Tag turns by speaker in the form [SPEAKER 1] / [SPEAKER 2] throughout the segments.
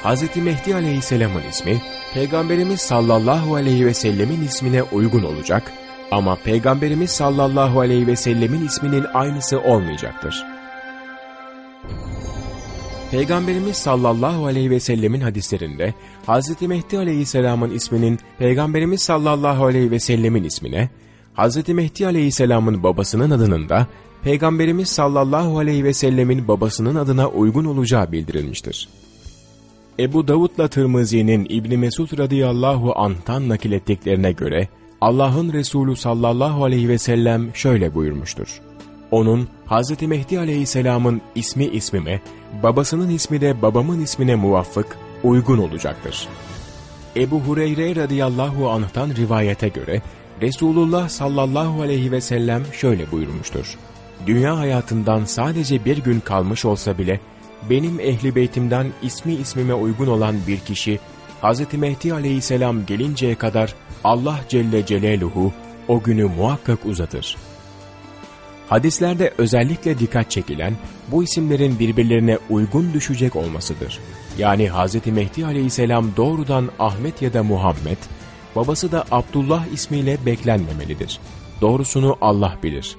[SPEAKER 1] Hz. Mehdi Aleyhisselam'ın ismi, Peygamberimiz sallallahu aleyhi ve sellemin ismine uygun olacak ama Peygamberimiz sallallahu aleyhi ve sellemin isminin aynısı olmayacaktır. Peygamberimiz sallallahu aleyhi ve sellemin hadislerinde Hz. Mehdi Aleyhisselam'ın isminin Peygamberimiz sallallahu aleyhi ve sellemin ismine, Hz. Mehdi Aleyhisselam'ın babasının adının da Peygamberimiz sallallahu aleyhi ve sellemin babasının adına uygun olacağı bildirilmiştir. Ebu Davud'la Tirmizi'nin İbn Mesud radıyallahu anh'tan nakil ettiklerine göre Allah'ın Resulü sallallahu aleyhi ve sellem şöyle buyurmuştur. Onun Hz. Mehdi Aleyhisselam'ın ismi ismime, babasının ismi de babamın ismine muvaffık, uygun olacaktır. Ebu Hureyre radıyallahu anh'tan rivayete göre Resulullah sallallahu aleyhi ve sellem şöyle buyurmuştur. Dünya hayatından sadece bir gün kalmış olsa bile benim ehli beytimden ismi ismime uygun olan bir kişi Hz. Mehdi Aleyhisselam gelinceye kadar Allah Celle Celaluhu o günü muhakkak uzatır. Hadislerde özellikle dikkat çekilen bu isimlerin birbirlerine uygun düşecek olmasıdır. Yani Hz. Mehdi Aleyhisselam doğrudan Ahmet ya da Muhammed, babası da Abdullah ismiyle beklenmemelidir. Doğrusunu Allah bilir.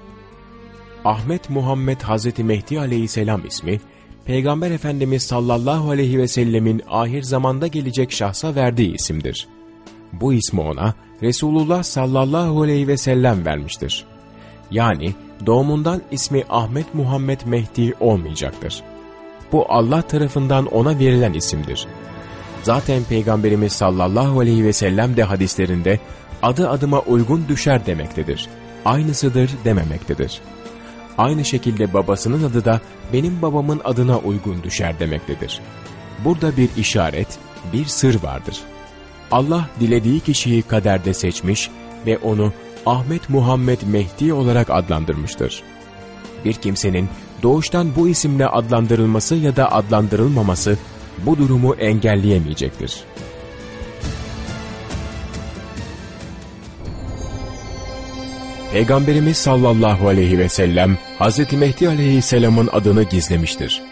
[SPEAKER 1] Ahmet Muhammed Hz. Mehdi Aleyhisselam ismi, Peygamber Efendimiz sallallahu aleyhi ve sellemin ahir zamanda gelecek şahsa verdiği isimdir. Bu ismi ona Resulullah sallallahu aleyhi ve sellem vermiştir. Yani doğumundan ismi Ahmet Muhammed Mehdi olmayacaktır. Bu Allah tarafından ona verilen isimdir. Zaten Peygamberimiz sallallahu aleyhi ve sellem de hadislerinde adı adıma uygun düşer demektedir. Aynısıdır dememektedir. Aynı şekilde babasının adı da benim babamın adına uygun düşer demektedir. Burada bir işaret, bir sır vardır. Allah dilediği kişiyi kaderde seçmiş ve onu Ahmet Muhammed Mehdi olarak adlandırmıştır. Bir kimsenin doğuştan bu isimle adlandırılması ya da adlandırılmaması bu durumu engelleyemeyecektir. Peygamberimiz sallallahu aleyhi ve sellem Hz. Mehdi Aleyhisselam'ın adını gizlemiştir.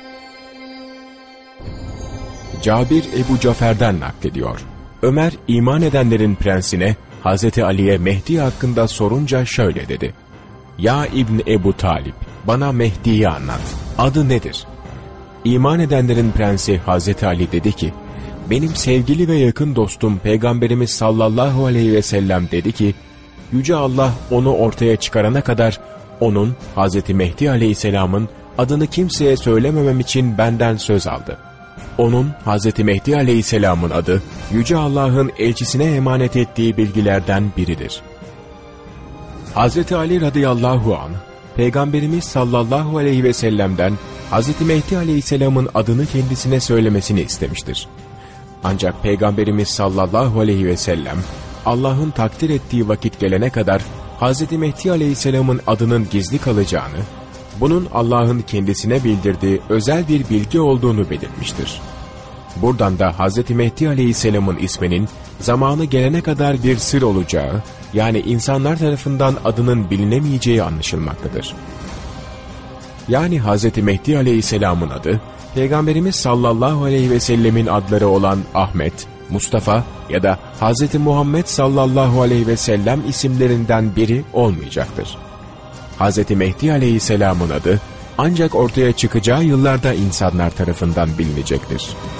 [SPEAKER 1] Cabir Ebu Cafer'den naklediyor. Ömer iman edenlerin prensine Hz. Ali'ye Mehdi hakkında sorunca şöyle dedi. Ya İbn Ebu Talib, bana Mehdi'yi anlat. Adı nedir? İman edenlerin prensi Hz. Ali dedi ki, benim sevgili ve yakın dostum Peygamberimiz sallallahu aleyhi ve sellem dedi ki, Yüce Allah onu ortaya çıkarana kadar onun, Hz. Mehdi Aleyhisselam'ın adını kimseye söylememem için benden söz aldı. Onun, Hz. Mehdi Aleyhisselam'ın adı, Yüce Allah'ın elçisine emanet ettiği bilgilerden biridir. Hz. Ali radıyallahu anh, Peygamberimiz sallallahu aleyhi ve sellem'den Hz. Mehdi Aleyhisselam'ın adını kendisine söylemesini istemiştir. Ancak Peygamberimiz sallallahu aleyhi ve sellem, Allah'ın takdir ettiği vakit gelene kadar Hz. Mehdi Aleyhisselam'ın adının gizli kalacağını, bunun Allah'ın kendisine bildirdiği özel bir bilgi olduğunu belirtmiştir. Buradan da Hz. Mehdi Aleyhisselam'ın isminin zamanı gelene kadar bir sır olacağı, yani insanlar tarafından adının bilinemeyeceği anlaşılmaktadır. Yani Hz. Mehdi Aleyhisselam'ın adı, Peygamberimiz sallallahu aleyhi ve sellemin adları olan Ahmet, Mustafa ya da Hz. Muhammed sallallahu aleyhi ve sellem isimlerinden biri olmayacaktır. Hz. Mehdi Aleyhisselam'ın adı ancak ortaya çıkacağı yıllarda insanlar tarafından bilinecektir.